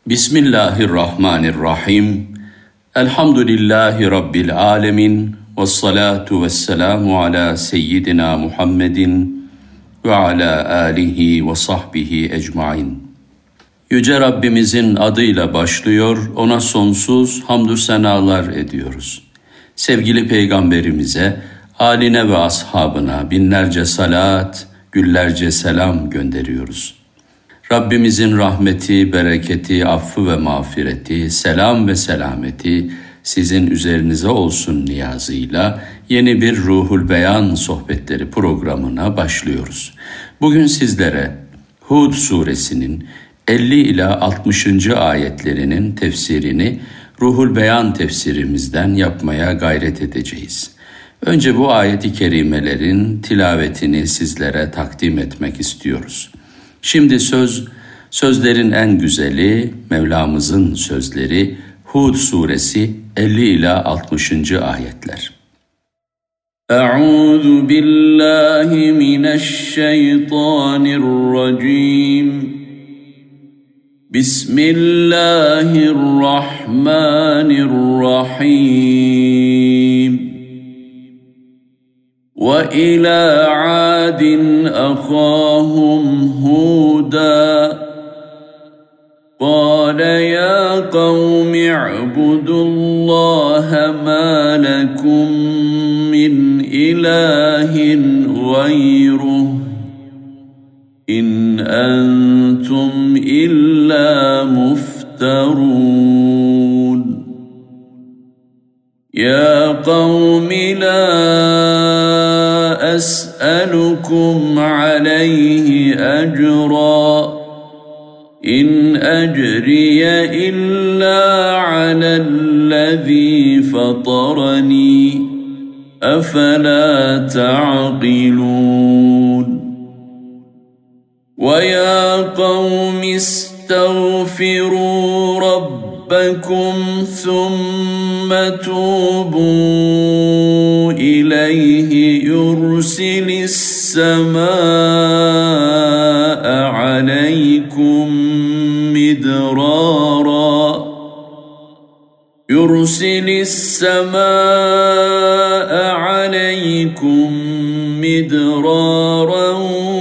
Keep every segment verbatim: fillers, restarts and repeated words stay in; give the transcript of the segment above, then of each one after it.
Bismillahirrahmanirrahim. Elhamdülillahi Rabbil alemin. Vessalatu vesselamu ala seyyidina Muhammedin ve ala alihi ve sahbihi ecmain. Yüce Rabbimizin adıyla başlıyor, ona sonsuz hamdü senalar ediyoruz. Sevgili Peygamberimize, âline ve ashabına binlerce salat, güllerce selam gönderiyoruz. Rabbimizin rahmeti, bereketi, affı ve mağfireti, selam ve selameti sizin üzerinize olsun niyazıyla yeni bir Ruhul Beyan sohbetleri programına başlıyoruz. Bugün sizlere Hud suresinin elli ila altmışıncı ayetlerinin tefsirini Ruhul Beyan tefsirimizden yapmaya gayret edeceğiz. Önce bu ayet-i kerimelerin tilavetini sizlere takdim etmek istiyoruz. Şimdi söz, sözlerin en güzeli Mevlamızın sözleri Hud suresi elli ila altmışıncı ayetler. Euzu billahi mineşşeytanirracim. Bismillahirrahmanirrahim. وَإِلَى عَادٍ أَخَاهُمْ هُودًا قَالَ يَا قَوْمِ اعْبُدُوا اللَّهَ مَا لَكُمْ مِنْ إِلَٰهٍ غَيْرُهُ إِنْ أَنْتُمْ إِلَّا مُفْتَرُونَ يَا قَوْمِ لَا أسألكم عليه أجرا إن أجري إلا على الذي فطرني أفلا تعقلون ويا قوم استغفروا ربكم ثم توبوا إليه يرسل السماء عليكم مدرارا يرسل السماء عليكم مدرارا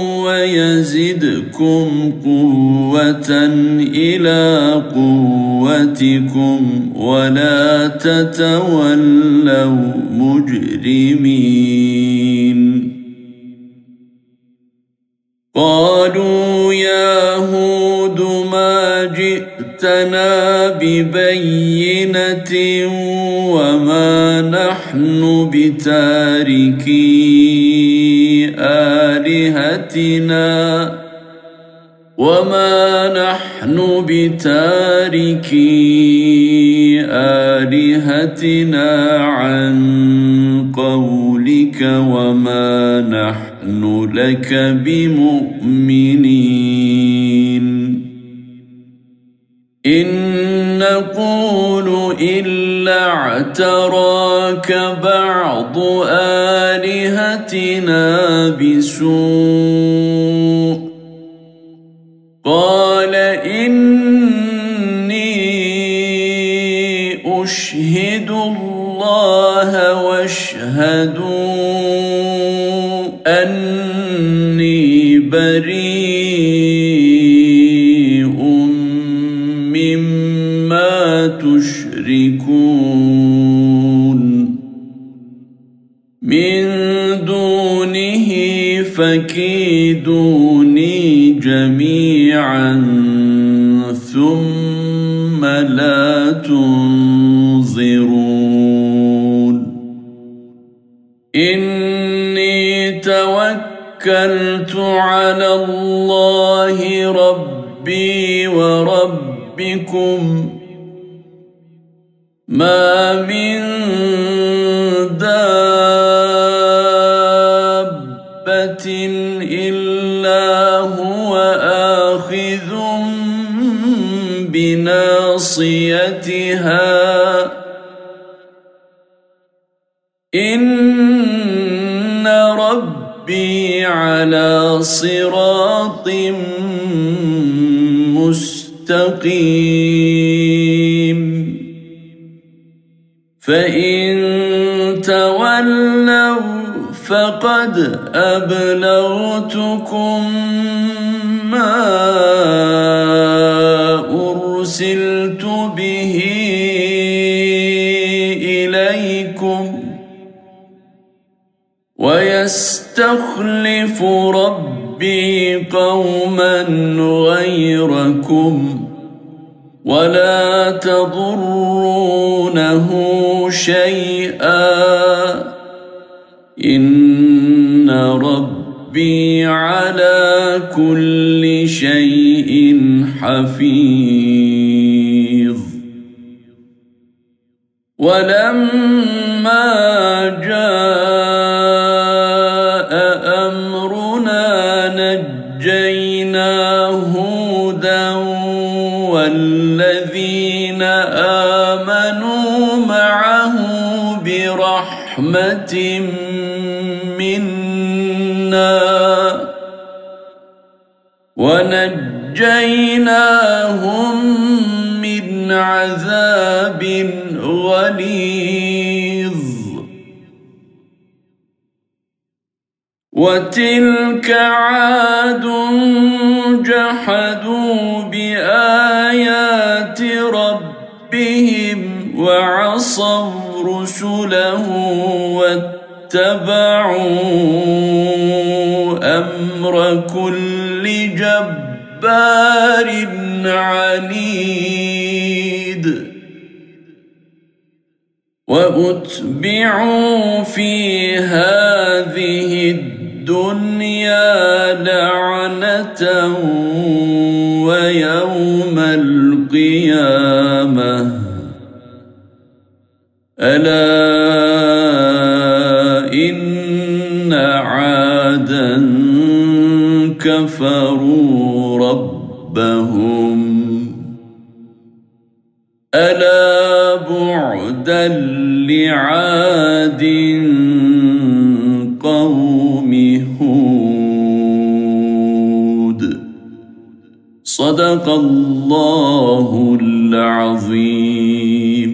ويزدكم قوة إلى قوتكم ولا تتولوا مجرمين قالوا يا هود ما جئتنا ببينة وما نحن بتاركي آلهتنا وما نحن بتاركي آلهتنا عن قولك وما نحن لك بمؤمنين إن نقول إلا اعتراك بعض آلهتنا بسوء قال إني أشهد الله واشهدوا أني بريء مما تشركون من دونه فكيدوني جميعا ثم لا تنظرون إني توكلت على الله ربي وربكم ما من دابة إلا هو آخذ بناصيتها إن ربي على صراط مستقيم مستقيم فإن تولوا فقد أبلغتكم ما أرسلت به إليكم ويستخلف ربي قوما غيركم ولا تضرونه شيئا إن ربي على كل شيء حفيظ ولما جاء أمرنا نجينا هودا والذين آمنوا معه برحمة منا ونجيناهم من عذاب غليظ وتلك عاد جحدوا بآيات ربهم وعصوا رسله واتبعوا أمر كل جبار عنيد وأتبعوا في هذه الدنيا لعنة ويوم القيامة ألا إن عادا كفروا ربهم ألا بعدا لعاد قوم هود صدق الله العظيم.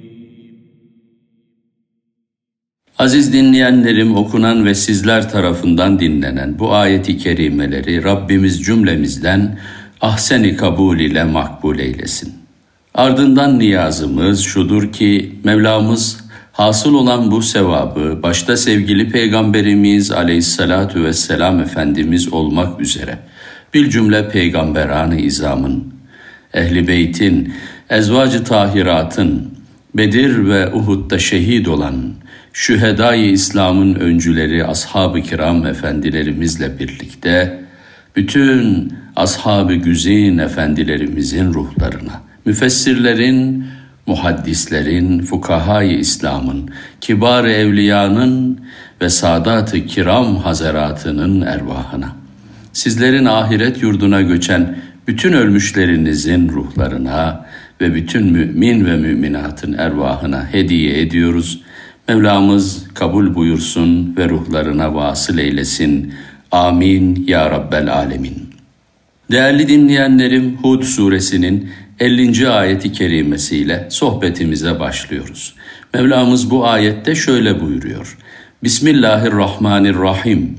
Aziz dinleyenlerim, okunan ve sizler tarafından dinlenen bu ayeti kerimeleri Rabbimiz cümlemizden ahsen-i kabul ile makbul eylesin. Ardından niyazımız şudur ki Mevlamız hasıl olan bu sevabı başta sevgili Peygamberimiz Aleyhissalatu vesselam Efendimiz olmak üzere bir cümle peygamberan-ı izamın, ehl-i beytin, ezvacı tahiratın, Bedir ve Uhud'da şehit olan şühedâ-i İslam'ın öncüleri ashab-ı kiram efendilerimizle birlikte bütün ashab-ı güzin efendilerimizin ruhlarına, müfessirlerin, muhaddislerin, fukahâ-i İslam'ın, kibar-ı evliyanın ve saadat-ı kiram hazaratının ervahına, sizlerin ahiret yurduna göçen bütün ölmüşlerinizin ruhlarına ve bütün mümin ve müminatın ervahına hediye ediyoruz. Mevlamız kabul buyursun ve ruhlarına vasıl eylesin. Amin ya Rabbel Alemin. Değerli dinleyenlerim, Hud suresinin ellinci ayeti kerimesiyle sohbetimize başlıyoruz. Mevlamız bu ayette şöyle buyuruyor. Bismillahirrahmanirrahim.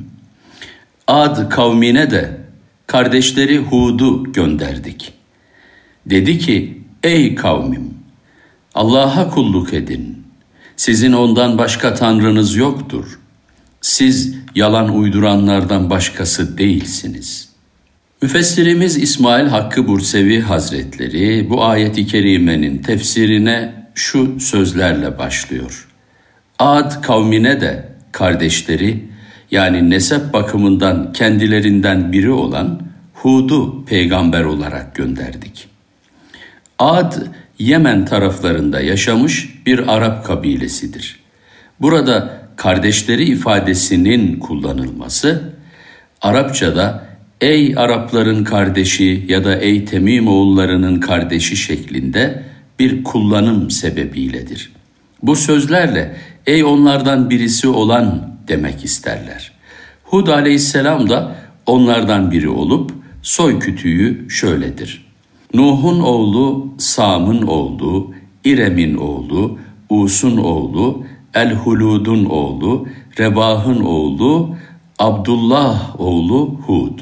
Ad kavmine de kardeşleri Hud'u gönderdik. Dedi ki, ey kavmim, Allah'a kulluk edin. Sizin ondan başka tanrınız yoktur. Siz yalan uyduranlardan başkası değilsiniz. Müfessirimiz İsmail Hakkı Bursevi Hazretleri bu ayet-i kerimenin tefsirine şu sözlerle başlıyor. Ad kavmine de kardeşleri, yani nesep bakımından kendilerinden biri olan Hud'u peygamber olarak gönderdik. Ad, Yemen taraflarında yaşamış bir Arap kabilesidir. Burada kardeşleri ifadesinin kullanılması, Arapçada ey Arapların kardeşi ya da ey Temim oğullarının kardeşi şeklinde bir kullanım sebebiyledir. Bu sözlerle ey onlardan birisi olan demek isterler. Hud aleyhisselam da onlardan biri olup soy kütüğü şöyledir. Nuh'un oğlu Sam'ın oğlu, İrem'in oğlu, Us'un oğlu, El-Hulud'un oğlu, Rebah'ın oğlu, Abdullah oğlu Hud.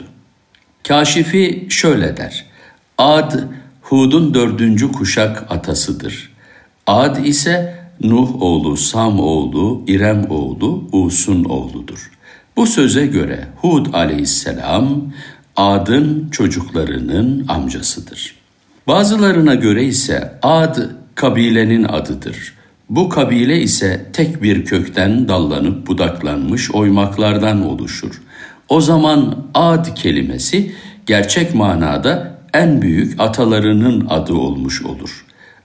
Kâşifi şöyle der: Ad, Hud'un dördüncü kuşak atasıdır. Ad ise Nuh oğlu, Sam oğlu, İrem oğlu, Us'un oğludur. Bu söze göre Hud aleyhisselam, Ad'ın çocuklarının amcasıdır. Bazılarına göre ise Ad kabilenin adıdır. Bu kabile ise tek bir kökten dallanıp budaklanmış oymaklardan oluşur. O zaman Ad kelimesi gerçek manada en büyük atalarının adı olmuş olur.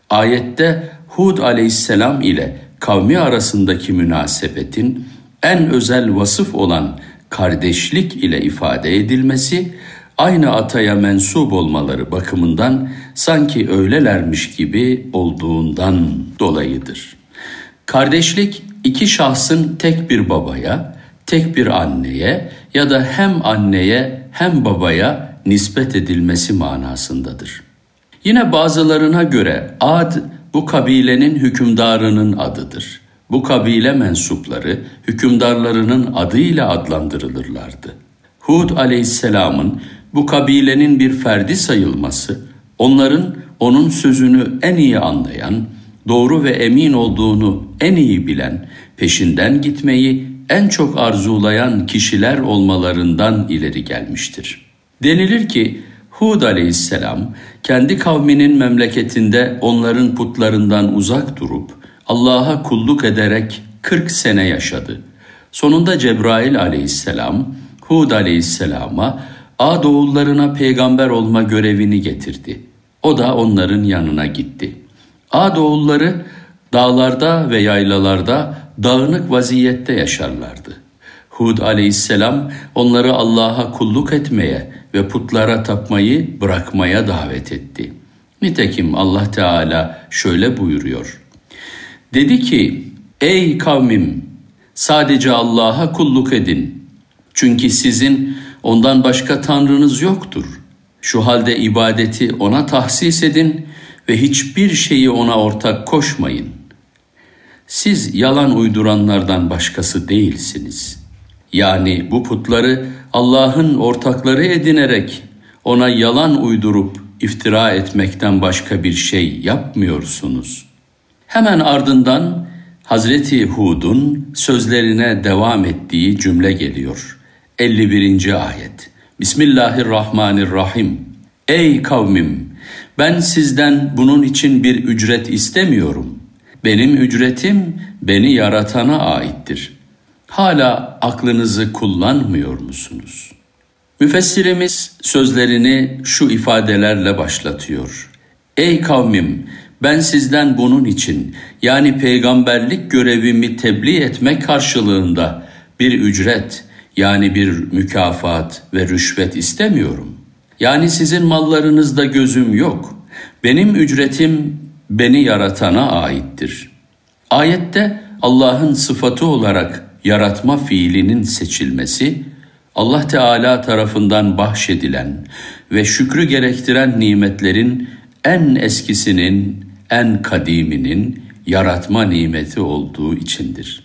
Ayette Hud aleyhisselam ile kavmi arasındaki münasebetin en özel vasıf olan kardeşlik ile ifade edilmesi, aynı ataya mensup olmaları bakımından sanki öylelermiş gibi olduğundan dolayıdır. Kardeşlik, iki şahsın tek bir babaya, tek bir anneye ya da hem anneye hem babaya nispet edilmesi manasındadır. Yine bazılarına göre Ad, bu kabilenin hükümdarının adıdır. Bu kabile mensupları hükümdarlarının adıyla adlandırılırlardı. Hud aleyhisselamın bu kabilenin bir ferdi sayılması, onların onun sözünü en iyi anlayan, doğru ve emin olduğunu en iyi bilen, peşinden gitmeyi en çok arzulayan kişiler olmalarından ileri gelmiştir. Denilir ki Hud aleyhisselam kendi kavminin memleketinde onların putlarından uzak durup Allah'a kulluk ederek kırk sene yaşadı. Sonunda Cebrail aleyhisselam Hud aleyhisselama Ad oğullarına peygamber olma görevini getirdi. O da onların yanına gitti. Ad oğulları dağlarda ve yaylalarda dağınık vaziyette yaşarlardı. Hud aleyhisselam onları Allah'a kulluk etmeye ve putlara tapmayı bırakmaya davet etti. Nitekim Allah Teala şöyle buyuruyor: Dedi ki, ey kavmim, sadece Allah'a kulluk edin. Çünkü sizin ondan başka tanrınız yoktur. Şu halde ibadeti ona tahsis edin ve hiçbir şeyi ona ortak koşmayın. Siz yalan uyduranlardan başkası değilsiniz. Yani bu putları Allah'ın ortakları edinerek ona yalan uydurup iftira etmekten başka bir şey yapmıyorsunuz. Hemen ardından Hazreti Hud'un sözlerine devam ettiği cümle geliyor. elli birinci ayet. Bismillahirrahmanirrahim. Ey kavmim, ben sizden bunun için bir ücret istemiyorum. Benim ücretim beni yaratana aittir. Hala aklınızı kullanmıyor musunuz? Müfessirimiz sözlerini şu ifadelerle başlatıyor. Ey kavmim, ben sizden bunun için, yani peygamberlik görevimi tebliğ etmek karşılığında bir ücret, yani bir mükafat ve rüşvet istemiyorum. Yani sizin mallarınızda gözüm yok. Benim ücretim beni yaratana aittir. Ayette Allah'ın sıfatı olarak yaratma fiilinin seçilmesi, Allah Teala tarafından bahşedilen ve şükrü gerektiren nimetlerin en eskisinin, en kadiminin yaratma nimeti olduğu içindir.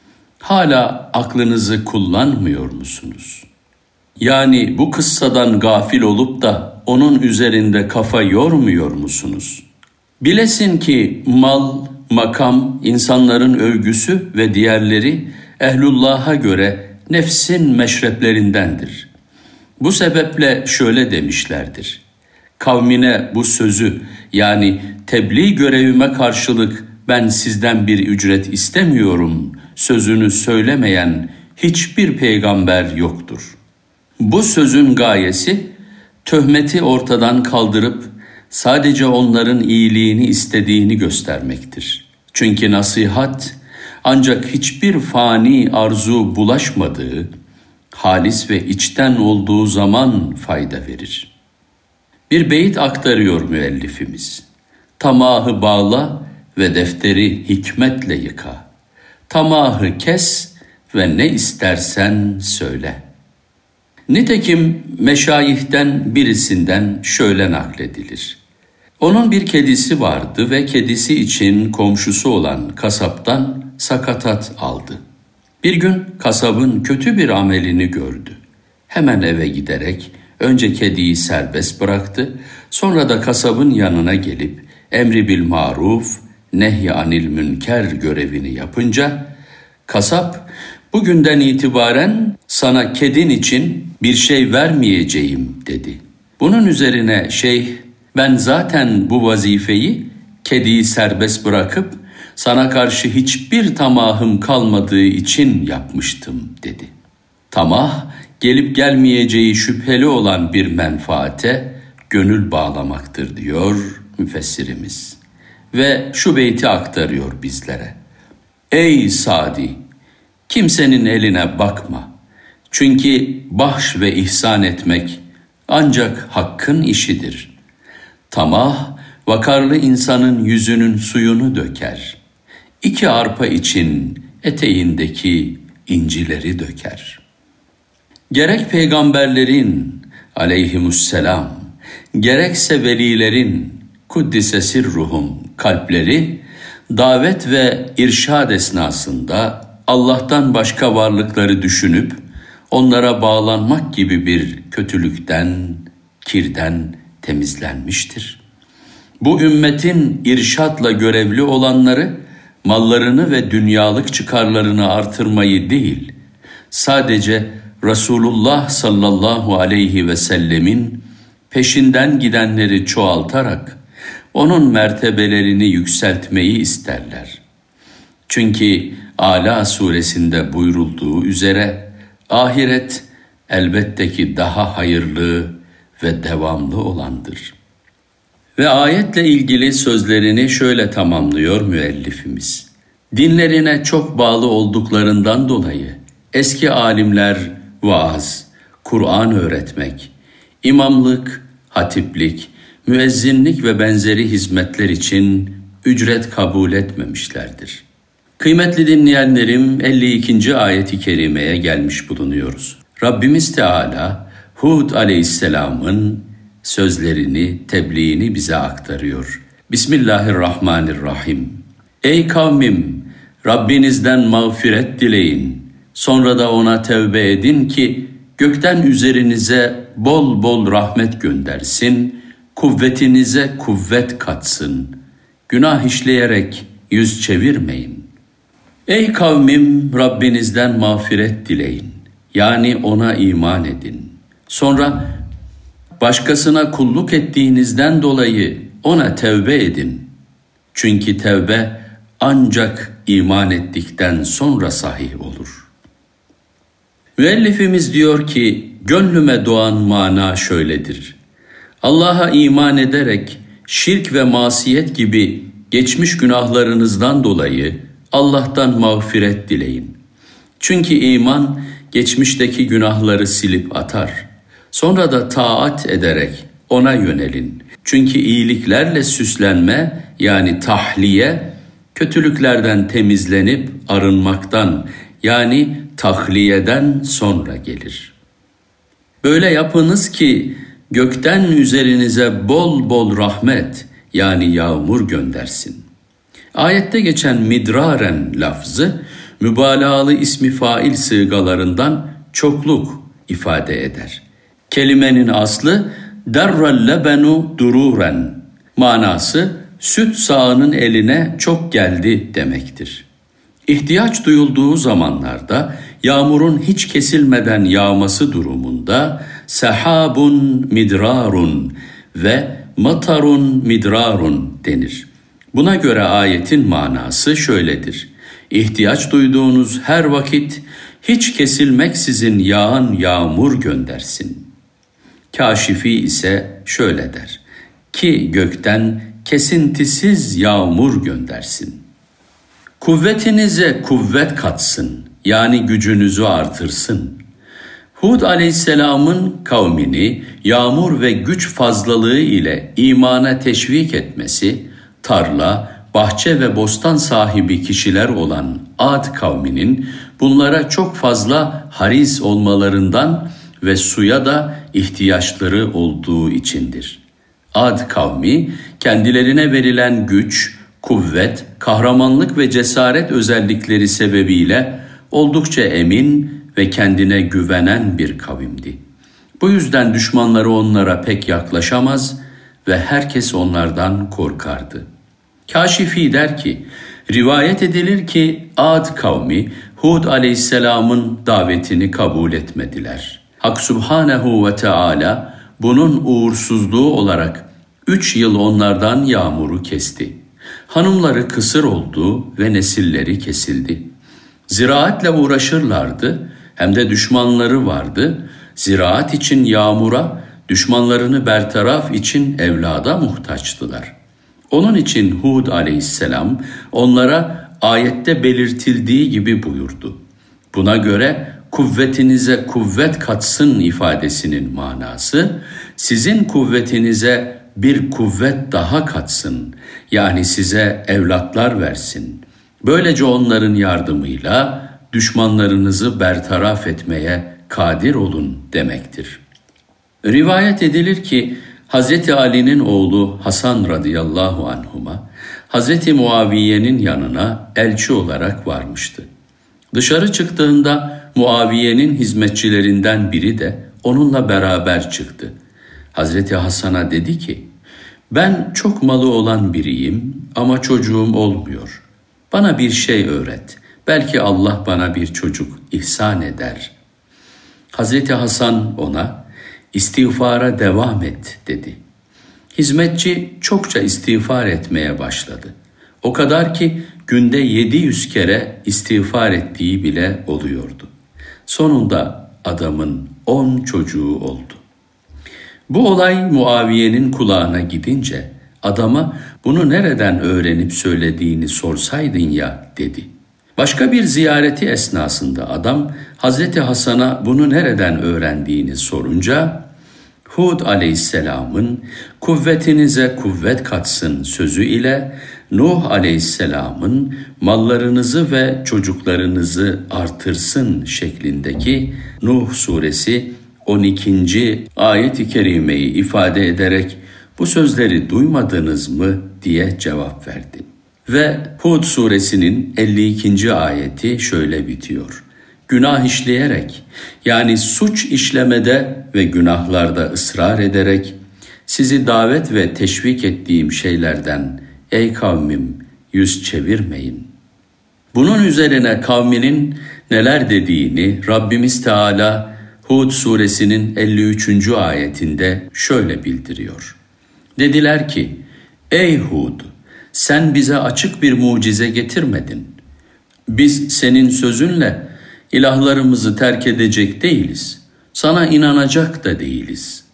Hala aklınızı kullanmıyor musunuz? Yani bu kıssadan gafil olup da onun üzerinde kafa yormuyor musunuz? Bilesin ki mal, makam, insanların övgüsü ve diğerleri ehlullah'a göre nefsin meşreplerindendir. Bu sebeple şöyle demişlerdir: Kavmine bu sözü, yani tebliğ görevime karşılık ben sizden bir ücret istemiyorum sözünü söylemeyen hiçbir peygamber yoktur. Bu sözün gayesi töhmeti ortadan kaldırıp sadece onların iyiliğini istediğini göstermektir. Çünkü nasihat ancak hiçbir fani arzu bulaşmadığı, halis ve içten olduğu zaman fayda verir. Bir beyit aktarıyor müellifimiz. Tamahı bağla ve defteri hikmetle yıka. Tamahı kes ve ne istersen söyle. Nitekim meşayihten birisinden şöyle nakledilir. Onun bir kedisi vardı ve kedisi için komşusu olan kasaptan sakatat aldı. Bir gün kasabın kötü bir amelini gördü. Hemen eve giderek önce kediyi serbest bıraktı, sonra da kasabın yanına gelip emri bil maruf, nehy anil münker görevini yapınca kasap, bugünden itibaren sana kedin için bir şey vermeyeceğim dedi. Bunun üzerine şeyh, ben zaten bu vazifeyi kediyi serbest bırakıp sana karşı hiçbir tamahım kalmadığı için yapmıştım dedi. Tamah, gelip gelmeyeceği şüpheli olan bir menfaate gönül bağlamaktır diyor müfessirimiz. Ve şu beyti aktarıyor bizlere. Ey Sadi! Kimsenin eline bakma. Çünkü bahş ve ihsan etmek ancak hakkın işidir. Tamah, vakarlı insanın yüzünün suyunu döker. İki arpa için eteğindeki incileri döker. Gerek peygamberlerin aleyhimusselam, gerekse velilerin kuddise sirruhum kalpleri, davet ve irşad esnasında Allah'tan başka varlıkları düşünüp onlara bağlanmak gibi bir kötülükten, kirden temizlenmiştir. Bu ümmetin irşatla görevli olanları, mallarını ve dünyalık çıkarlarını artırmayı değil, sadece Resulullah sallallahu aleyhi ve sellemin peşinden gidenleri çoğaltarak onun mertebelerini yükseltmeyi isterler. Çünkü Ala suresinde buyurulduğu üzere ahiret elbette ki daha hayırlı ve devamlı olandır. Ve ayetle ilgili sözlerini şöyle tamamlıyor müellifimiz. Dinlerine çok bağlı olduklarından dolayı eski alimler vaaz, Kur'an öğretmek, imamlık, hatiplik, müezzinlik ve benzeri hizmetler için ücret kabul etmemişlerdir. Kıymetli dinleyenlerim, elli ikinci ayet-i kerimeye gelmiş bulunuyoruz. Rabbimiz Teala Hud aleyhisselamın sözlerini, tebliğini bize aktarıyor. Bismillahirrahmanirrahim. Ey kavmim, Rabbinizden mağfiret dileyin. Sonra da ona tevbe edin ki gökten üzerinize bol bol rahmet göndersin, kuvvetinize kuvvet katsın. Günah işleyerek yüz çevirmeyin. Ey kavmim, Rabbinizden mağfiret dileyin. Yani ona iman edin. Sonra başkasına kulluk ettiğinizden dolayı ona tevbe edin. Çünkü tevbe ancak iman ettikten sonra sahih olur. Müellifimiz diyor ki, gönlüme doğan mana şöyledir. Allah'a iman ederek şirk ve masiyet gibi geçmiş günahlarınızdan dolayı Allah'tan mağfiret dileyin. Çünkü iman geçmişteki günahları silip atar. Sonra da taat ederek ona yönelin. Çünkü iyiliklerle süslenme yani tahliye, kötülüklerden temizlenip arınmaktan yani tahliyeden sonra gelir. Böyle yapınız ki gökten üzerinize bol bol rahmet yani yağmur göndersin. Ayette geçen midraren lafzı mübalağalı ismi fail sığgalarından çokluk ifade eder. Kelimenin aslı derral lebenu dururen, manası süt sağının eline çok geldi demektir. İhtiyaç duyulduğu zamanlarda yağmurun hiç kesilmeden yağması durumunda sehabun midrarun ve matarun midrarun denir. Buna göre ayetin manası şöyledir. İhtiyaç duyduğunuz her vakit hiç kesilmeksizin yağan yağmur göndersin. Kâşifi ise şöyle der. Ki gökten kesintisiz yağmur göndersin. Kuvvetinize kuvvet katsın, yani gücünüzü artırsın. Hud aleyhisselamın kavmini yağmur ve güç fazlalığı ile imana teşvik etmesi, tarla, bahçe ve bostan sahibi kişiler olan Ad kavminin bunlara çok fazla haris olmalarından ve suya da ihtiyaçları olduğu içindir. Ad kavmi kendilerine verilen güç, kuvvet, kahramanlık ve cesaret özellikleri sebebiyle oldukça emin ve kendine güvenen bir kavimdi. Bu yüzden düşmanları onlara pek yaklaşamaz ve herkes onlardan korkardı. Kâşifi der ki, rivayet edilir ki Ad kavmi Hud aleyhisselamın davetini kabul etmediler. Hak Subhanehu ve Teala bunun uğursuzluğu olarak üç yıl onlardan yağmuru kesti. Hanımları kısır oldu ve nesilleri kesildi. Ziraatle uğraşırlardı, hem de düşmanları vardı. Ziraat için yağmura, düşmanlarını bertaraf için evlada muhtaçtılar. Onun için Hud aleyhisselam onlara ayette belirtildiği gibi buyurdu. Buna göre kuvvetinize kuvvet katsın ifadesinin manası, sizin kuvvetinize bir kuvvet daha katsın, yani size evlatlar versin. Böylece onların yardımıyla düşmanlarınızı bertaraf etmeye kadir olun demektir. Rivayet edilir ki Hazreti Ali'nin oğlu Hasan radıyallahu anhuma Hazreti Muaviye'nin yanına elçi olarak varmıştı. Dışarı çıktığında Muaviye'nin hizmetçilerinden biri de onunla beraber çıktı. Hazreti Hasan'a dedi ki, ben çok malı olan biriyim ama çocuğum olmuyor. Bana bir şey öğret. Belki Allah bana bir çocuk ihsan eder. Hazreti Hasan ona, istiğfara devam et dedi. Hizmetçi çokça istiğfar etmeye başladı. O kadar ki günde yedi yüz kere istiğfar ettiği bile oluyordu. Sonunda adamın on çocuğu oldu. Bu olay Muaviye'nin kulağına gidince adama bunu nereden öğrenip söylediğini sorsaydın ya dedi. Başka bir ziyareti esnasında adam Hazreti Hasan'a bunu nereden öğrendiğini sorunca Hud aleyhisselamın kuvvetinize kuvvet katsın sözü ile Nuh aleyhisselamın mallarınızı ve çocuklarınızı artırsın şeklindeki Nuh suresi on ikinci ayet-i kerimeyi ifade ederek bu sözleri duymadınız mı diye cevap verdi. Ve Hud suresinin elli ikinci ayeti şöyle bitiyor. Günah işleyerek, yani suç işlemede ve günahlarda ısrar ederek sizi davet ve teşvik ettiğim şeylerden ey kavmim yüz çevirmeyin. Bunun üzerine kavminin neler dediğini Rabbimiz Teala Hud suresinin elli üçüncü ayetinde şöyle bildiriyor. Dediler ki, ey Hud, sen bize açık bir mucize getirmedin. Biz senin sözünle ilahlarımızı terk edecek değiliz. Sana inanacak da değiliz.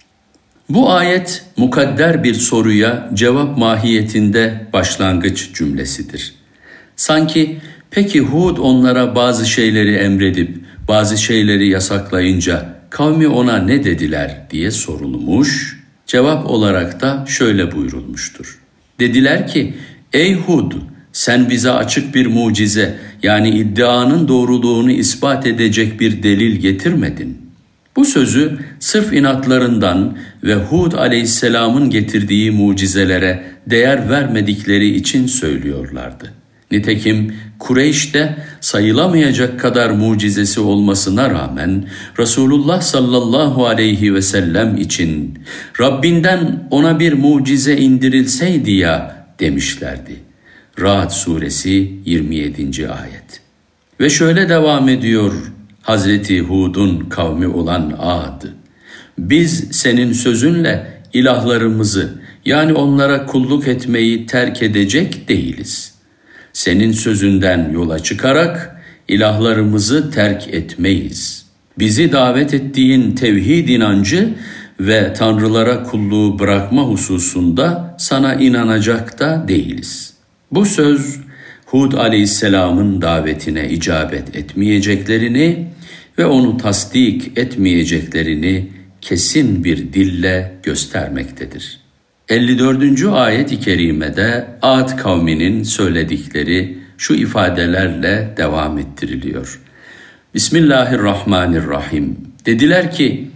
Bu ayet mukadder bir soruya cevap mahiyetinde başlangıç cümlesidir. Sanki peki Hud onlara bazı şeyleri emredip bazı şeyleri yasaklayınca kavmi ona ne dediler diye sorulmuş, cevap olarak da şöyle buyurulmuştur. Dediler ki, ey Hud, sen bize açık bir mucize, yani iddianın doğruluğunu ispat edecek bir delil getirmedin. Bu sözü sırf inatlarından ve Hud aleyhisselamın getirdiği mucizelere değer vermedikleri için söylüyorlardı. Nitekim Kureyş'te sayılamayacak kadar mucizesi olmasına rağmen Resulullah sallallahu aleyhi ve sellem için Rabbinden ona bir mucize indirilseydi ya demişlerdi. Ra'd suresi yirmi yedinci ayet. Ve şöyle devam ediyor Hazreti Hud'un kavmi olan Ad. Biz senin sözünle ilahlarımızı, yani onlara kulluk etmeyi terk edecek değiliz. Senin sözünden yola çıkarak ilahlarımızı terk etmeyiz. Bizi davet ettiğin tevhid inancı ve tanrılara kulluğu bırakma hususunda sana inanacak da değiliz. Bu söz Hud aleyhisselamın davetine icabet etmeyeceklerini ve onu tasdik etmeyeceklerini kesin bir dille göstermektedir. elli dördüncü ayet-i kerimede Ad kavminin söyledikleri şu ifadelerle devam ettiriliyor. Bismillahirrahmanirrahim. Dediler ki,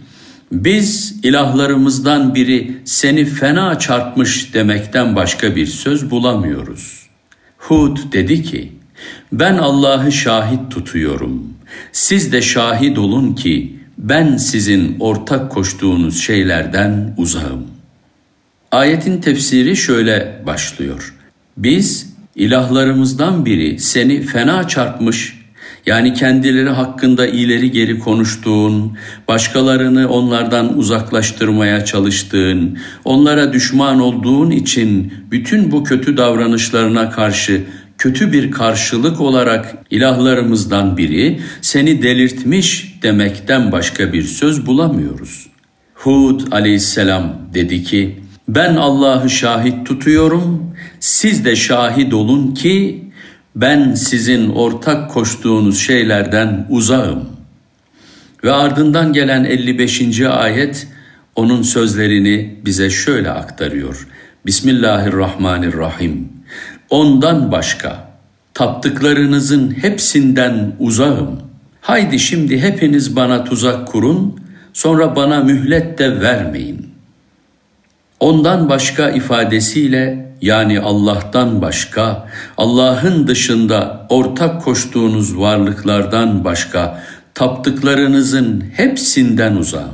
Biz ilahlarımızdan biri seni fena çarpmış demekten başka bir söz bulamıyoruz. Hud dedi ki, ben Allah'ı şahit tutuyorum. Siz de şahit olun ki ben sizin ortak koştuğunuz şeylerden uzağım. Ayetin tefsiri şöyle başlıyor. Biz ilahlarımızdan biri seni fena çarpmış, yani kendileri hakkında ileri geri konuştuğun, başkalarını onlardan uzaklaştırmaya çalıştığın, onlara düşman olduğun için bütün bu kötü davranışlarına karşı kötü bir karşılık olarak ilahlarımızdan biri seni delirtmiş demekten başka bir söz bulamıyoruz. Hud aleyhisselam dedi ki, ben Allah'ı şahit tutuyorum, siz de şahit olun ki ben sizin ortak koştuğunuz şeylerden uzağım. Ve ardından gelen elli beşinci ayet onun sözlerini bize şöyle aktarıyor. Bismillahirrahmanirrahim. Ondan başka taptıklarınızın hepsinden uzağım. Haydi şimdi hepiniz bana tuzak kurun, sonra bana mühlet de vermeyin. Ondan başka ifadesiyle, yani Allah'tan başka, Allah'ın dışında ortak koştuğunuz varlıklardan başka taptıklarınızın hepsinden uzağım.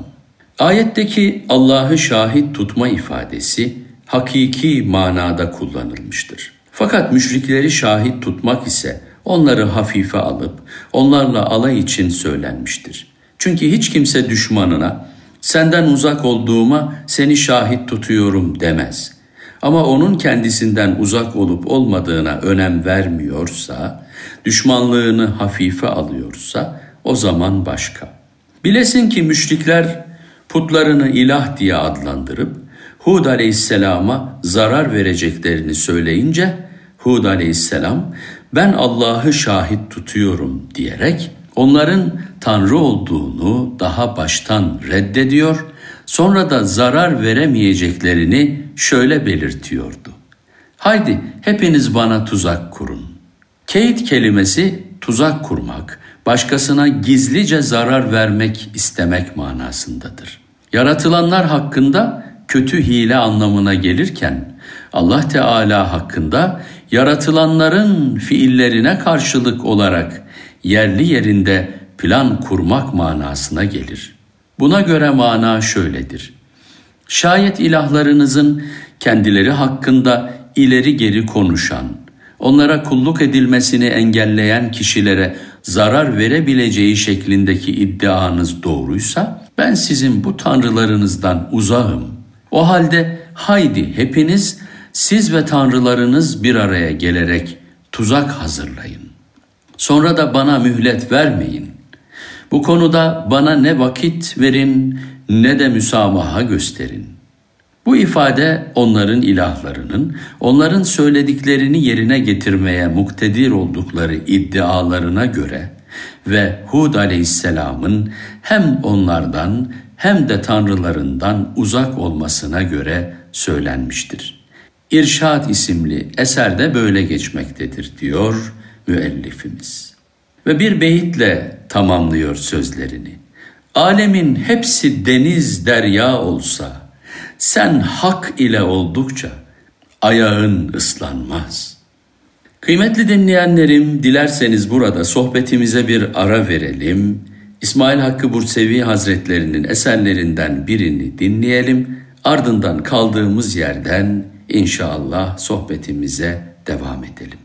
Ayetteki Allah'ı şahit tutma ifadesi hakiki manada kullanılmıştır. Fakat müşrikleri şahit tutmak ise onları hafife alıp onlarla alay için söylenmiştir. Çünkü hiç kimse düşmanına senden uzak olduğuma seni şahit tutuyorum demez. Ama onun kendisinden uzak olup olmadığına önem vermiyorsa, düşmanlığını hafife alıyorsa o zaman başka. Bilesin ki müşrikler putlarını ilah diye adlandırıp Hud aleyhisselama zarar vereceklerini söyleyince Hud aleyhisselam ben Allah'ı şahit tutuyorum diyerek onların Tanrı olduğunu daha baştan reddediyor, sonra da zarar veremeyeceklerini şöyle belirtiyordu. Haydi hepiniz bana tuzak kurun. Keyd kelimesi tuzak kurmak, başkasına gizlice zarar vermek istemek manasındadır. Yaratılanlar hakkında kötü hile anlamına gelirken Allah Teala hakkında yaratılanların fiillerine karşılık olarak yerli yerinde plan kurmak manasına gelir. Buna göre mana şöyledir. Şayet ilahlarınızın kendileri hakkında ileri geri konuşan, onlara kulluk edilmesini engelleyen kişilere zarar verebileceği şeklindeki iddianız doğruysa, ben sizin bu tanrılarınızdan uzağım. O halde haydi hepiniz siz ve tanrılarınız bir araya gelerek tuzak hazırlayın. Sonra da bana mühlet vermeyin. Bu konuda bana ne vakit verin ne de müsamaha gösterin. Bu ifade onların ilahlarının, onların söylediklerini yerine getirmeye muktedir oldukları iddialarına göre ve Hud aleyhisselamın hem onlardan hem de tanrılarından uzak olmasına göre söylenmiştir. İrşad isimli eserde böyle geçmektedir diyor müellifimiz. Ve bir beyitle tamamlıyor sözlerini. Alemin hepsi deniz derya olsa, sen hak ile oldukça ayağın ıslanmaz. Kıymetli dinleyenlerim, dilerseniz burada sohbetimize bir ara verelim. İsmail Hakkı Bursevi Hazretlerinin eserlerinden birini dinleyelim. Ardından kaldığımız yerden inşallah sohbetimize devam edelim.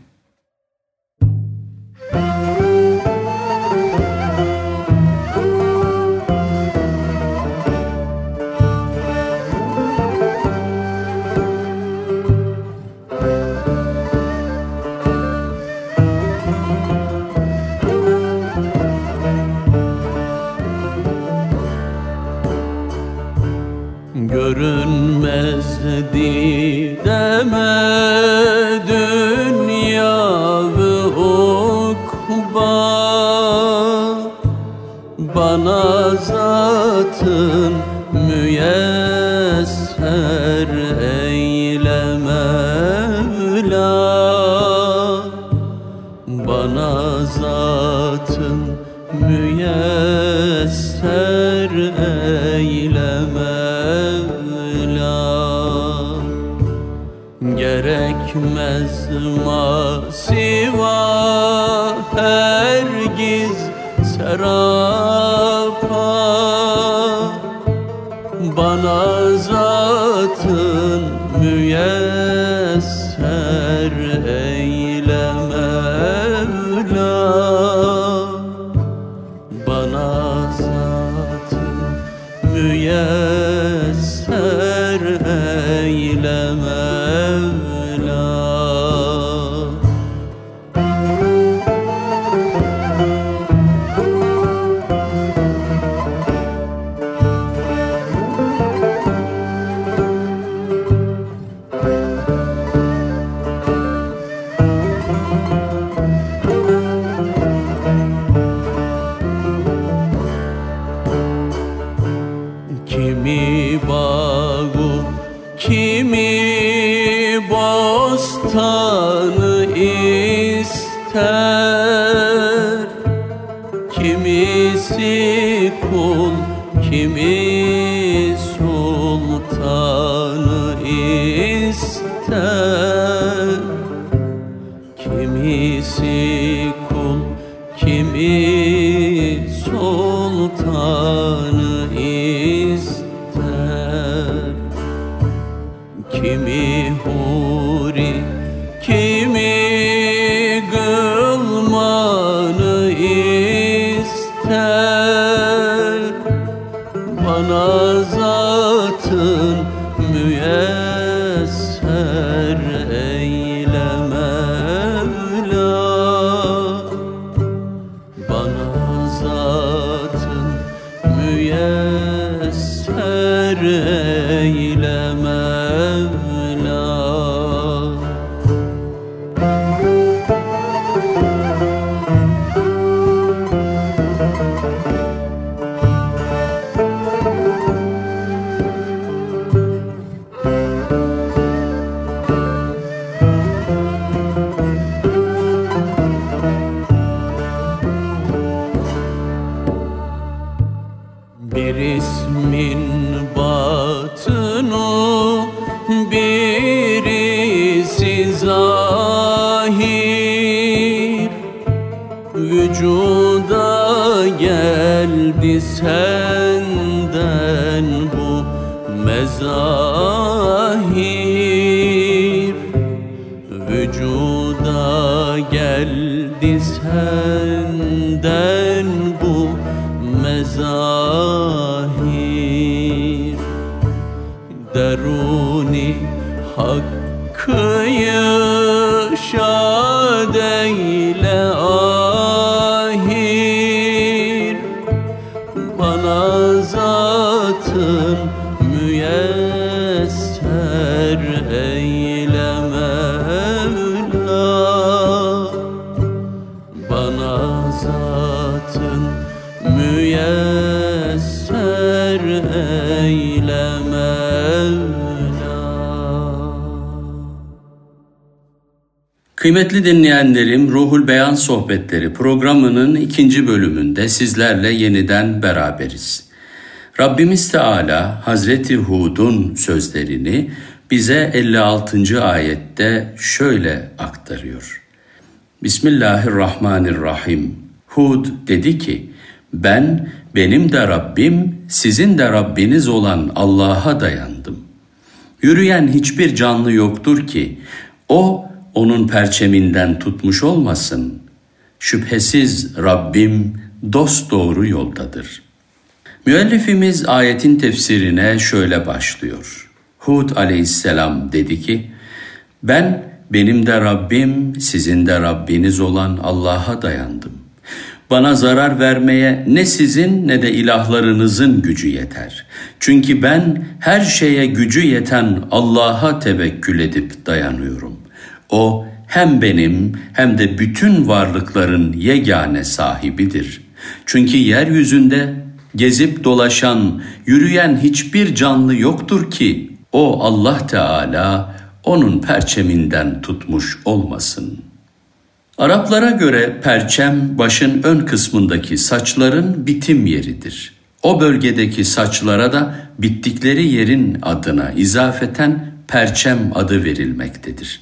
Görünmez dideme dünya-ı ukba, bana zatın müyesser eyle Mevla, bana zatın müyesser eyle çekmez masiva hergiz serapa. Bana zatın müyesser eyle Mevla. Bana zatın müyesser eyle Mevla. Kimi bağı, kimi bostanı ister, kimisi kul, kimi sultanı ister. Kimisi kul, kimi sultanı ister. Kimi huri, kimi gılmanı ister. Bana zatın müyesser eyle Mevla. Bana zatın müyesser eyle Mevla. Bir ismin batını, birisi zahir. Vücuda geldi senden bu mezahir. Vücuda geldi senden bu mezahir. Deruni hakkıyı şad eyle ahir. Bana zatın müyesser eyle Mevla. Bana zatın müyesser eyle Mevla. Kıymetli dinleyenlerim, Ruhul Beyan Sohbetleri programının ikinci bölümünde sizlerle yeniden beraberiz. Rabbimiz Teala Hazreti Hud'un sözlerini bize elli altıncı ayette şöyle aktarıyor. Bismillahirrahmanirrahim. Hud dedi ki, ben, benim de Rabbim, sizin de Rabbiniz olan Allah'a dayandım. Yürüyen hiçbir canlı yoktur ki, o, onun perçeminden tutmuş olmasın. Şüphesiz Rabbim dosdoğru yoldadır. Müellifimiz ayetin tefsirine şöyle başlıyor. Hud aleyhisselam dedi ki, ben, benim de Rabbim, sizin de Rabbiniz olan Allah'a dayandım. Bana zarar vermeye ne sizin ne de ilahlarınızın gücü yeter. Çünkü ben her şeye gücü yeten Allah'a tevekkül edip dayanıyorum. O hem benim hem de bütün varlıkların yegane sahibidir. Çünkü yeryüzünde gezip dolaşan, yürüyen hiçbir canlı yoktur ki o Allah Teala onun perçeminden tutmuş olmasın. Araplara göre perçem başın ön kısmındaki saçların bitim yeridir. O bölgedeki saçlara da bittikleri yerin adına izafeten perçem adı verilmektedir.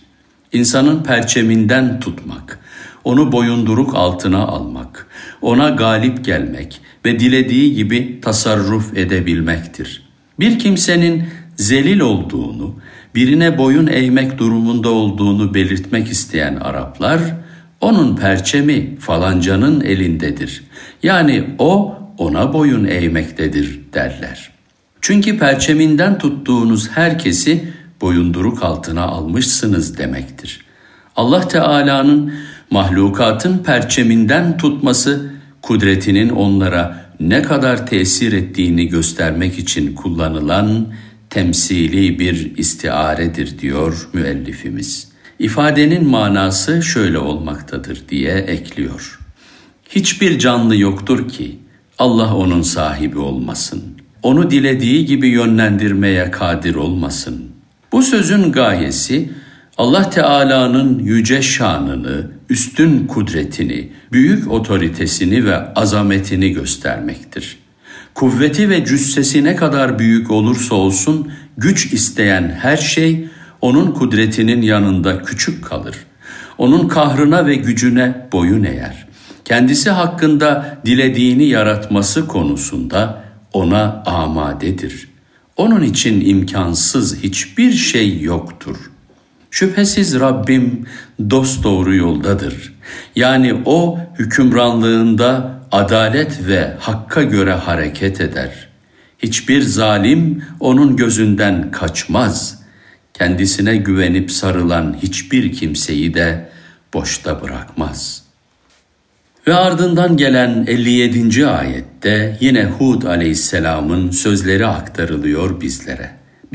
İnsanın perçeminden tutmak, onu boyunduruk altına almak, ona galip gelmek ve dilediği gibi tasarruf edebilmektir. Bir kimsenin zelil olduğunu, birine boyun eğmek durumunda olduğunu belirtmek isteyen Araplar, onun perçemi falancanın elindedir. Yani o ona boyun eğmektedir derler. Çünkü perçeminden tuttuğunuz herkesi boyunduruk altına almışsınız demektir. Allah Teala'nın mahlukatın perçeminden tutması, kudretinin onlara ne kadar tesir ettiğini göstermek için kullanılan temsili bir istiaredir diyor müellifimiz. İfadenin manası şöyle olmaktadır diye ekliyor. Hiçbir canlı yoktur ki Allah onun sahibi olmasın. Onu dilediği gibi yönlendirmeye kadir olmasın. Bu sözün gayesi Allah Teala'nın yüce şanını, üstün kudretini, büyük otoritesini ve azametini göstermektir. Kuvveti ve cüssesi ne kadar büyük olursa olsun güç isteyen her şey onun kudretinin yanında küçük kalır. Onun kahrına ve gücüne boyun eğer. Kendisi hakkında dilediğini yaratması konusunda ona amadedir. Onun için imkansız hiçbir şey yoktur. Şüphesiz Rabbim dosdoğru yoldadır. Yani o hükümranlığında adalet ve hakka göre hareket eder. Hiçbir zalim onun gözünden kaçmaz. Kendisine güvenip sarılan hiçbir kimseyi de boşta bırakmaz. Ve ardından gelen elli yedinci ayette yine Hud aleyhisselamın sözleri aktarılıyor bizlere.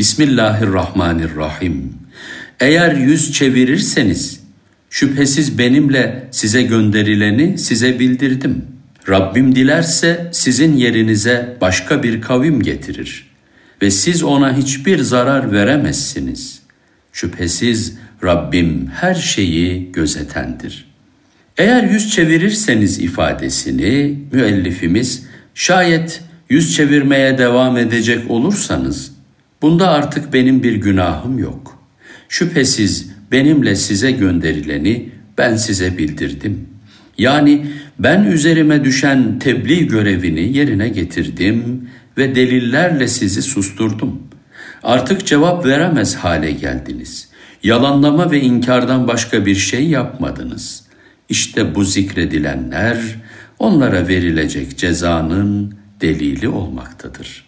Bismillahirrahmanirrahim. Eğer yüz çevirirseniz şüphesiz benimle size gönderileni size bildirdim. Rabbim dilerse sizin yerinize başka bir kavim getirir ve siz ona hiçbir zarar veremezsiniz. Şüphesiz Rabbim her şeyi gözetendir. Eğer yüz çevirirseniz ifadesini müellifimiz şayet yüz çevirmeye devam edecek olursanız bunda artık benim bir günahım yok. Şüphesiz benimle size gönderileni ben size bildirdim. Yani ben üzerime düşen tebliğ görevini yerine getirdim ve delillerle sizi susturdum. Artık cevap veremez hale geldiniz. Yalanlama ve inkardan başka bir şey yapmadınız. İşte bu zikredilenler onlara verilecek cezanın delili olmaktadır.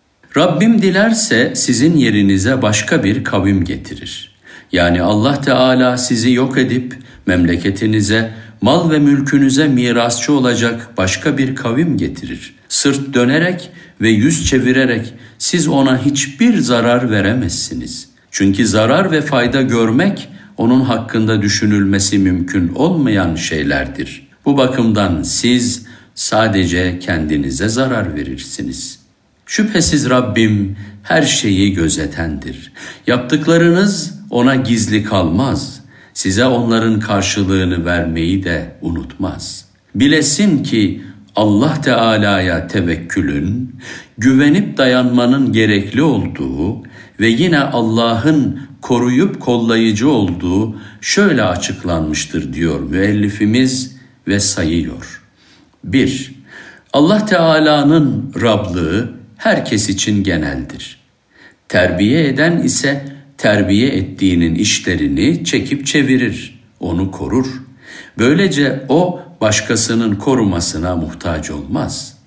Rabbim dilerse sizin yerinize başka bir kavim getirir. Yani Allah Teala sizi yok edip memleketinize, mal ve mülkünüze mirasçı olacak başka bir kavim getirir. Sırt dönerek ve yüz çevirerek siz ona hiçbir zarar veremezsiniz. Çünkü zarar ve fayda görmek onun hakkında düşünülmesi mümkün olmayan şeylerdir. Bu bakımdan siz sadece kendinize zarar verirsiniz. Şüphesiz Rabbim her şeyi gözetendir. Yaptıklarınız ona gizli kalmaz. Size onların karşılığını vermeyi de unutmaz. Bilesin ki Allah Teala'ya tevekkülün, güvenip dayanmanın gerekli olduğu ve yine Allah'ın koruyup kollayıcı olduğu şöyle açıklanmıştır diyor müellifimiz ve sayıyor. bir. Allah Teala'nın Rablığı herkes için geneldir. Terbiye eden ise terbiye ettiğinin işlerini çekip çevirir, onu korur. Böylece o başkasının korumasına muhtaç olmaz.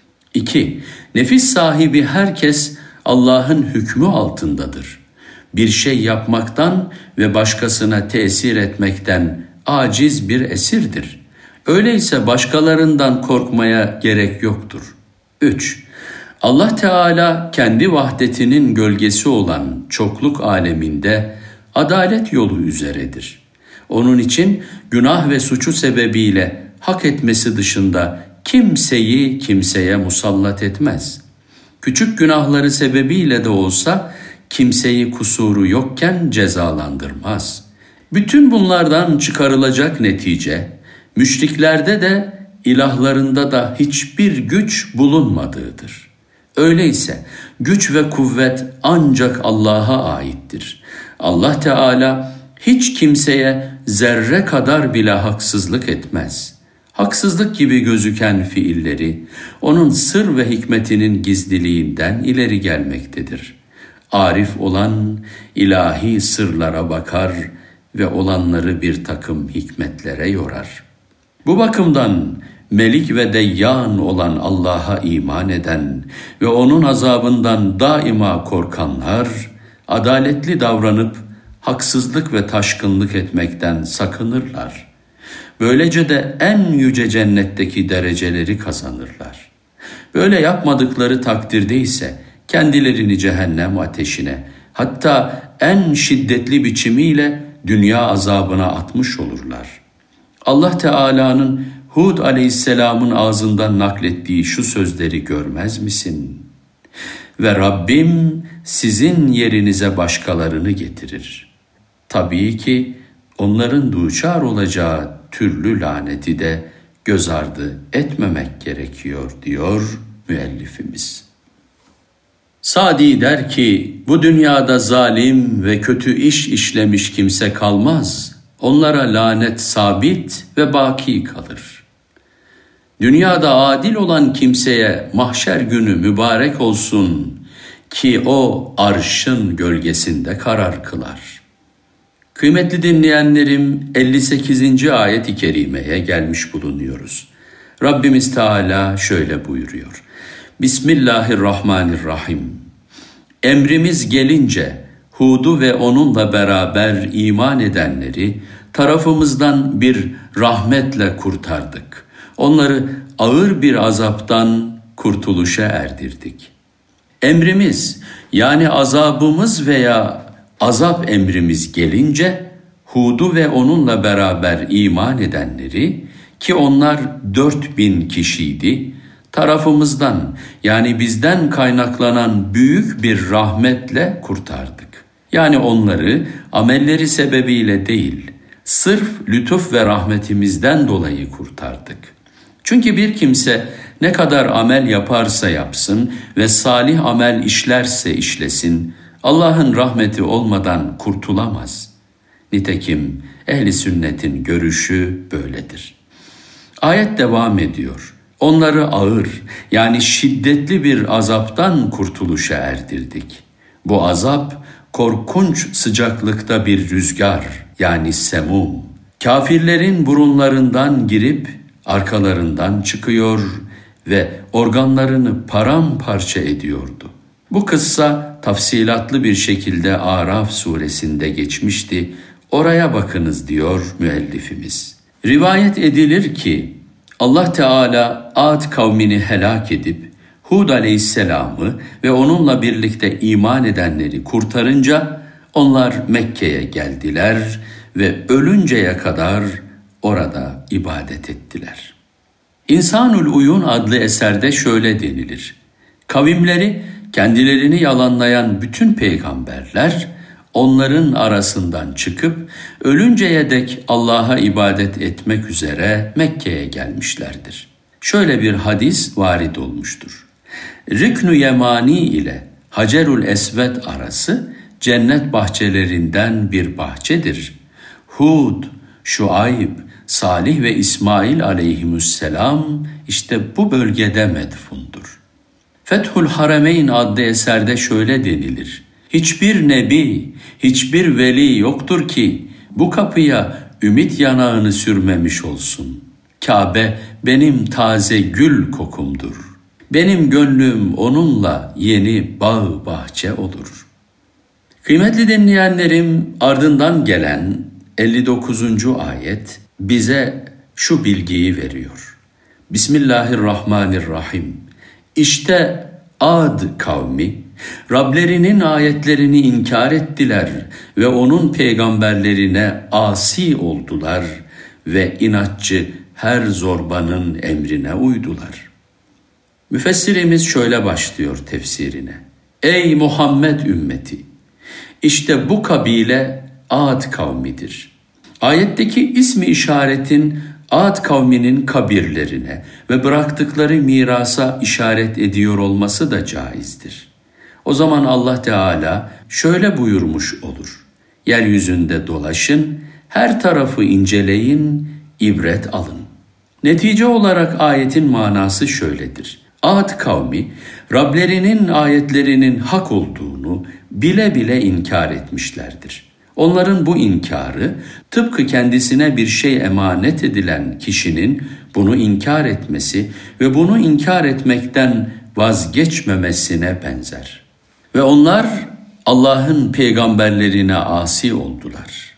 iki. Nefis sahibi herkes Allah'ın hükmü altındadır. Bir şey yapmaktan ve başkasına tesir etmekten aciz bir esirdir. Öyleyse başkalarından korkmaya gerek yoktur. üç. Allah Teala kendi vahdetinin gölgesi olan çokluk aleminde adalet yolu üzeredir. Onun için günah ve suçu sebebiyle hak etmesi dışında kimseyi kimseye musallat etmez. Küçük günahları sebebiyle de olsa kimseyi kusuru yokken cezalandırmaz. Bütün bunlardan çıkarılacak netice, müşriklerde de ilahlarında da hiçbir güç bulunmadığıdır. Öyleyse güç ve kuvvet ancak Allah'a aittir. Allah Teala hiç kimseye zerre kadar bile haksızlık etmez. Haksızlık gibi gözüken fiilleri, onun sır ve hikmetinin gizliliğinden ileri gelmektedir. Arif olan ilahi sırlara bakar ve olanları bir takım hikmetlere yorar. Bu bakımdan Melik ve Deyyan olan Allah'a iman eden ve onun azabından daima korkanlar, adaletli davranıp haksızlık ve taşkınlık etmekten sakınırlar. Böylece de en yüce cennetteki dereceleri kazanırlar. Böyle yapmadıkları takdirde ise kendilerini cehennem ateşine, hatta en şiddetli biçimiyle dünya azabına atmış olurlar. Allah Teala'nın Hud aleyhisselamın ağzından naklettiği şu sözleri görmez misin? Ve Rabbim sizin yerinize başkalarını getirir. Tabii ki onların duçar olacağı türlü laneti de göz ardı etmemek gerekiyor diyor müellifimiz. Sadi der ki, bu dünyada zalim ve kötü iş işlemiş kimse kalmaz. Onlara lanet sabit ve baki kalır. Dünyada adil olan kimseye mahşer günü mübarek olsun ki o arşın gölgesinde karar kılar. Kıymetli dinleyenlerim, elli sekizinci ayet-i kerimeye gelmiş bulunuyoruz. Rabbimiz Teala şöyle buyuruyor. Bismillahirrahmanirrahim. Emrimiz gelince Hud'u ve onunla beraber iman edenleri tarafımızdan bir rahmetle kurtardık. Onları ağır bir azaptan kurtuluşa erdirdik. Emrimiz, yani azabımız veya azap emrimiz gelince Hud'u ve onunla beraber iman edenleri, ki onlar dört bin kişiydi, tarafımızdan, yani bizden kaynaklanan büyük bir rahmetle kurtardık. Yani onları amelleri sebebiyle değil, sırf lütuf ve rahmetimizden dolayı kurtardık. Çünkü bir kimse ne kadar amel yaparsa yapsın ve salih amel işlerse işlesin, Allah'ın rahmeti olmadan kurtulamaz. Nitekim ehli sünnetin görüşü böyledir. Ayet devam ediyor. Onları ağır, yani şiddetli bir azaptan kurtuluşa erdirdik. Bu azap korkunç sıcaklıkta bir rüzgar, yani semum. Kafirlerin burunlarından girip arkalarından çıkıyor ve organlarını paramparça ediyordu. Bu kıssa tafsilatlı bir şekilde Araf suresinde geçmişti. Oraya bakınız diyor müellifimiz. Rivayet edilir ki Allah Teala Ad kavmini helak edip Hud aleyhisselamı ve onunla birlikte iman edenleri kurtarınca onlar Mekke'ye geldiler ve ölünceye kadar orada ibadet ettiler. İnsanul Uyun adlı eserde şöyle denilir. Kavimleri kendilerini yalanlayan bütün peygamberler onların arasından çıkıp ölünceye dek Allah'a ibadet etmek üzere Mekke'ye gelmişlerdir. Şöyle bir hadis varid olmuştur. Rükn-ü Yemani ile Hacerül Esved arası cennet bahçelerinden bir bahçedir. Hud, Şuayb, Salih ve İsmail aleyhisselam işte bu bölgede medfundur. Fethül Harameyn adlı eserde şöyle denilir. Hiçbir nebi, hiçbir veli yoktur ki bu kapıya ümit yanağını sürmemiş olsun. Kabe benim taze gül kokumdur. Benim gönlüm onunla yeni bağ bahçe olur. Kıymetli dinleyenlerim, ardından gelen elli dokuzuncu ayet bize şu bilgiyi veriyor. Bismillahirrahmanirrahim. İşte Ad kavmi Rablerinin ayetlerini inkar ettiler ve onun peygamberlerine asi oldular ve inatçı her zorbanın emrine uydular. Müfessirimiz şöyle başlıyor tefsirine. Ey Muhammed ümmeti! İşte bu kabile Ad kavmidir. Ayetteki ismi işaretin Ad kavminin kabirlerine ve bıraktıkları mirasa işaret ediyor olması da caizdir. O zaman Allah Teala şöyle buyurmuş olur. Yeryüzünde dolaşın, her tarafı inceleyin, ibret alın. Netice olarak ayetin manası şöyledir. Ad kavmi, Rablerinin ayetlerinin hak olduğunu bile bile inkar etmişlerdir. Onların bu inkarı, tıpkı kendisine bir şey emanet edilen kişinin bunu inkar etmesi ve bunu inkar etmekten vazgeçmemesine benzer. Ve onlar Allah'ın peygamberlerine asi oldular.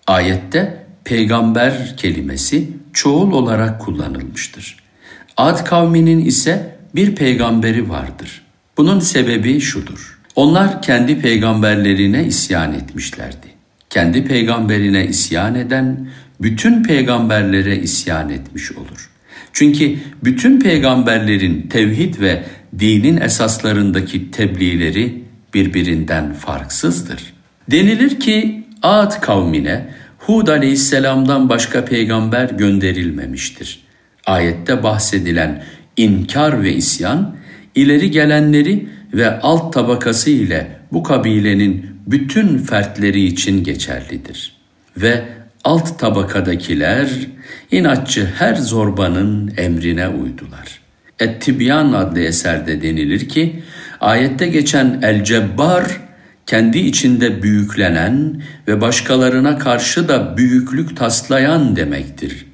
Ayette peygamber kelimesi çoğul olarak kullanılmıştır. Ad kavminin ise bir peygamberi vardır. Bunun sebebi şudur. Onlar kendi peygamberlerine isyan etmişlerdi. Kendi peygamberine isyan eden, bütün peygamberlere isyan etmiş olur. Çünkü bütün peygamberlerin tevhid ve dinin esaslarındaki tebliğleri birbirinden farksızdır. Denilir ki Ad kavmine Hud aleyhisselamdan başka peygamber gönderilmemiştir. Ayette bahsedilen inkar ve isyan, ileri gelenleri ve alt tabakası ile bu kabilenin bütün fertleri için geçerlidir. Ve alt tabakadakiler inatçı her zorbanın emrine uydular. Et-Tibyan adlı eserde denilir ki, ayette geçen El-Cebbar, kendi içinde büyüklenen ve başkalarına karşı da büyüklük taslayan demektir.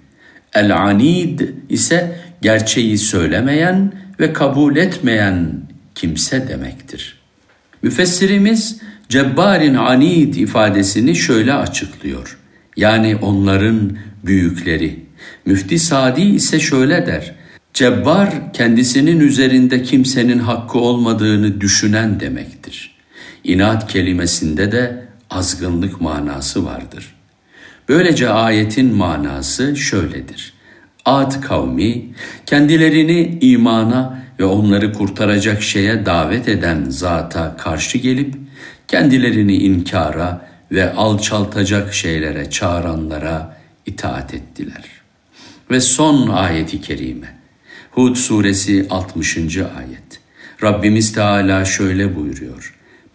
El-Anid ise gerçeği söylemeyen ve kabul etmeyen kimse demektir. Müfessirimiz Cebbarin Anid ifadesini şöyle açıklıyor. Yani onların büyükleri. Müfti Sadi ise şöyle der. Cebbar kendisinin üzerinde kimsenin hakkı olmadığını düşünen demektir. İnat kelimesinde de azgınlık manası vardır. Böylece ayetin manası şöyledir. Ad kavmi kendilerini imana ve onları kurtaracak şeye davet eden zata karşı gelip kendilerini inkara ve alçaltacak şeylere çağıranlara itaat ettiler. Ve son ayeti kerime. Hud suresi altmışıncı ayet. Rabbimiz Teala şöyle buyuruyor.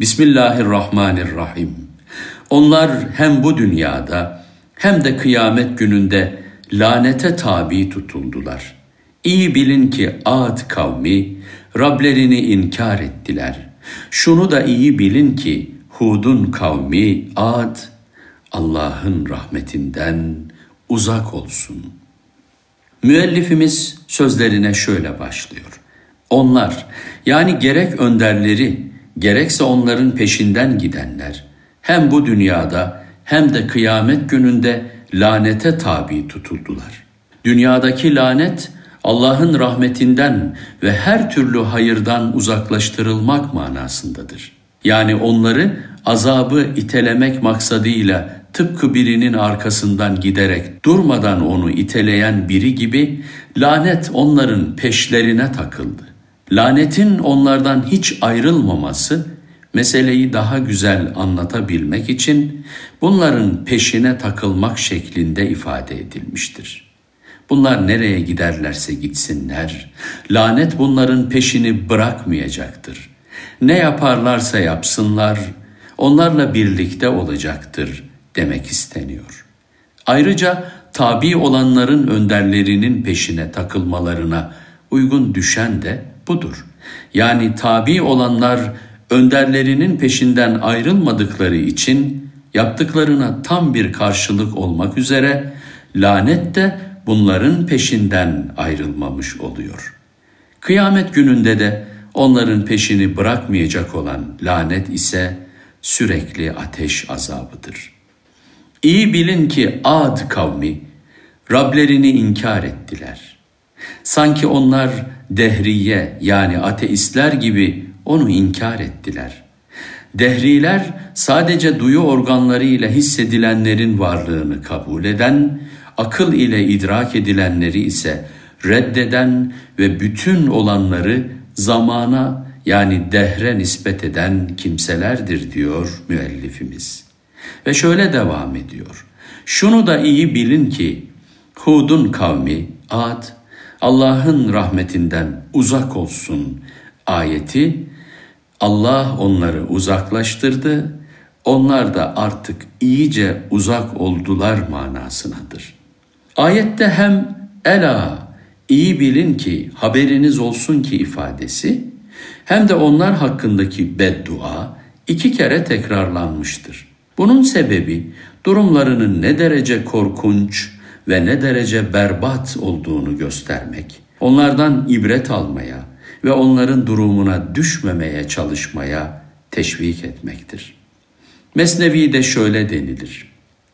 Bismillahirrahmanirrahim. Onlar hem bu dünyada hem de kıyamet gününde lanete tabi tutuldular. İyi bilin ki Ad kavmi Rablerini inkar ettiler. Şunu da iyi bilin ki Hud'un kavmi Ad Allah'ın rahmetinden uzak olsun. Müellifimiz sözlerine şöyle başlıyor. Onlar, yani gerek önderleri, gerekse onların peşinden gidenler, hem bu dünyada hem de kıyamet gününde lanete tabi tutuldular. Dünyadaki lanet, Allah'ın rahmetinden ve her türlü hayırdan uzaklaştırılmak manasındadır. Yani onları azabı itelemek maksadıyla tıpkı birinin arkasından giderek durmadan onu iteleyen biri gibi lanet onların peşlerine takıldı. Lanetin onlardan hiç ayrılmaması meseleyi daha güzel anlatabilmek için bunların peşine takılmak şeklinde ifade edilmiştir. Bunlar nereye giderlerse gitsinler, lanet bunların peşini bırakmayacaktır. Ne yaparlarsa yapsınlar, onlarla birlikte olacaktır demek isteniyor. Ayrıca tabi olanların önderlerinin peşine takılmalarına uygun düşen de budur. Yani tabi olanlar önderlerinin peşinden ayrılmadıkları için yaptıklarına tam bir karşılık olmak üzere lanet de bunların peşinden ayrılmamış oluyor. Kıyamet gününde de onların peşini bırakmayacak olan lanet ise sürekli ateş azabıdır. İyi bilin ki Ad kavmi Rablerini inkar ettiler. Sanki onlar dehriye yani ateistler gibi onu inkar ettiler. Dehriler sadece duyu organlarıyla hissedilenlerin varlığını kabul eden, akıl ile idrak edilenleri ise reddeden ve bütün olanları zamana yani dehre nispet eden kimselerdir diyor müellifimiz. Ve şöyle devam ediyor. Şunu da iyi bilin ki Hud'un kavmi Ad Allah'ın rahmetinden uzak olsun ayeti Allah onları uzaklaştırdı, onlar da artık iyice uzak oldular manasınadır. Ayette hem ela, iyi bilin ki, haberiniz olsun ki ifadesi, hem de onlar hakkındaki beddua iki kere tekrarlanmıştır. Bunun sebebi durumlarının ne derece korkunç ve ne derece berbat olduğunu göstermek, onlardan ibret almaya ve onların durumuna düşmemeye çalışmaya teşvik etmektir. Mesnevi'de şöyle denilir: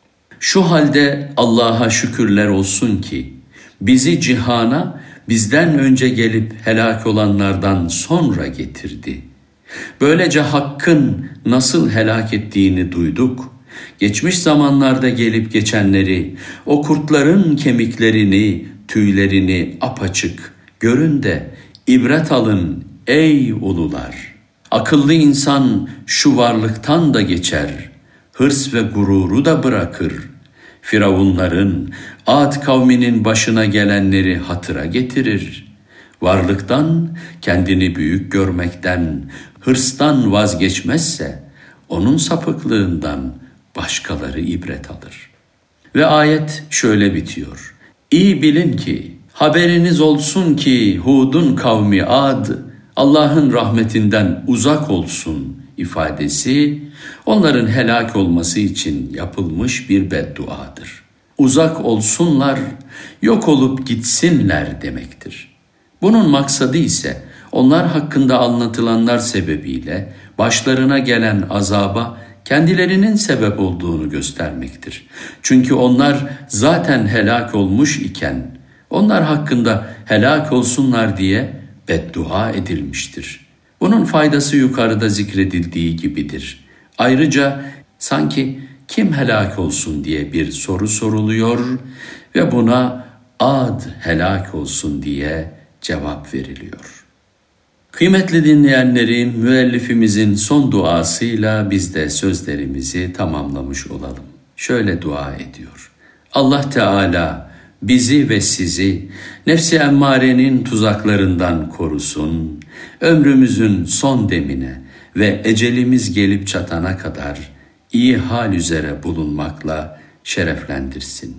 şu halde Allah'a şükürler olsun ki bizi cihana bizden önce gelip helak olanlardan sonra getirdi. Böylece Hakk'ın nasıl helak ettiğini duyduk. Geçmiş zamanlarda gelip geçenleri, o kurtların kemiklerini, tüylerini apaçık görün de ibret alın ey ulular. Akıllı insan şu varlıktan da geçer, hırs ve gururu da bırakır. Firavunların, Ad kavminin başına gelenleri hatıra getirir. Varlıktan, kendini büyük görmekten, hırstan vazgeçmezse, onun sapıklığından başkaları ibret alır. Ve ayet şöyle bitiyor: İyi bilin ki, haberiniz olsun ki Hud'un kavmi Ad, Allah'ın rahmetinden uzak olsun ifadesi, onların helak olması için yapılmış bir bedduadır. Uzak olsunlar, yok olup gitsinler demektir. Bunun maksadı ise onlar hakkında anlatılanlar sebebiyle başlarına gelen azaba kendilerinin sebep olduğunu göstermektir. Çünkü onlar zaten helak olmuş iken onlar hakkında helak olsunlar diye beddua edilmiştir. Bunun faydası yukarıda zikredildiği gibidir. Ayrıca sanki kim helak olsun diye bir soru soruluyor ve buna Ad helak olsun diye cevap veriliyor. Kıymetli dinleyenlerim, müellifimizin son duasıyla biz de sözlerimizi tamamlamış olalım. Şöyle dua ediyor: Allah Teala bizi ve sizi nefsi emmarenin tuzaklarından korusun, ömrümüzün son demine ve ecelimiz gelip çatana kadar iyi hal üzere bulunmakla şereflendirsin.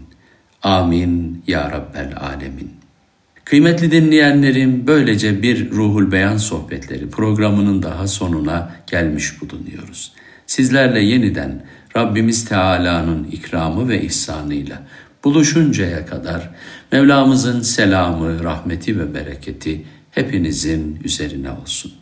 Amin ya Rabbel Alemin. Kıymetli dinleyenlerim, böylece bir Ruhul Beyan sohbetleri programının daha sonuna gelmiş bulunuyoruz. Sizlerle yeniden Rabbimiz Teala'nın ikramı ve ihsanıyla buluşuncaya kadar Mevlamızın selamı, rahmeti ve bereketi hepinizin üzerine olsun.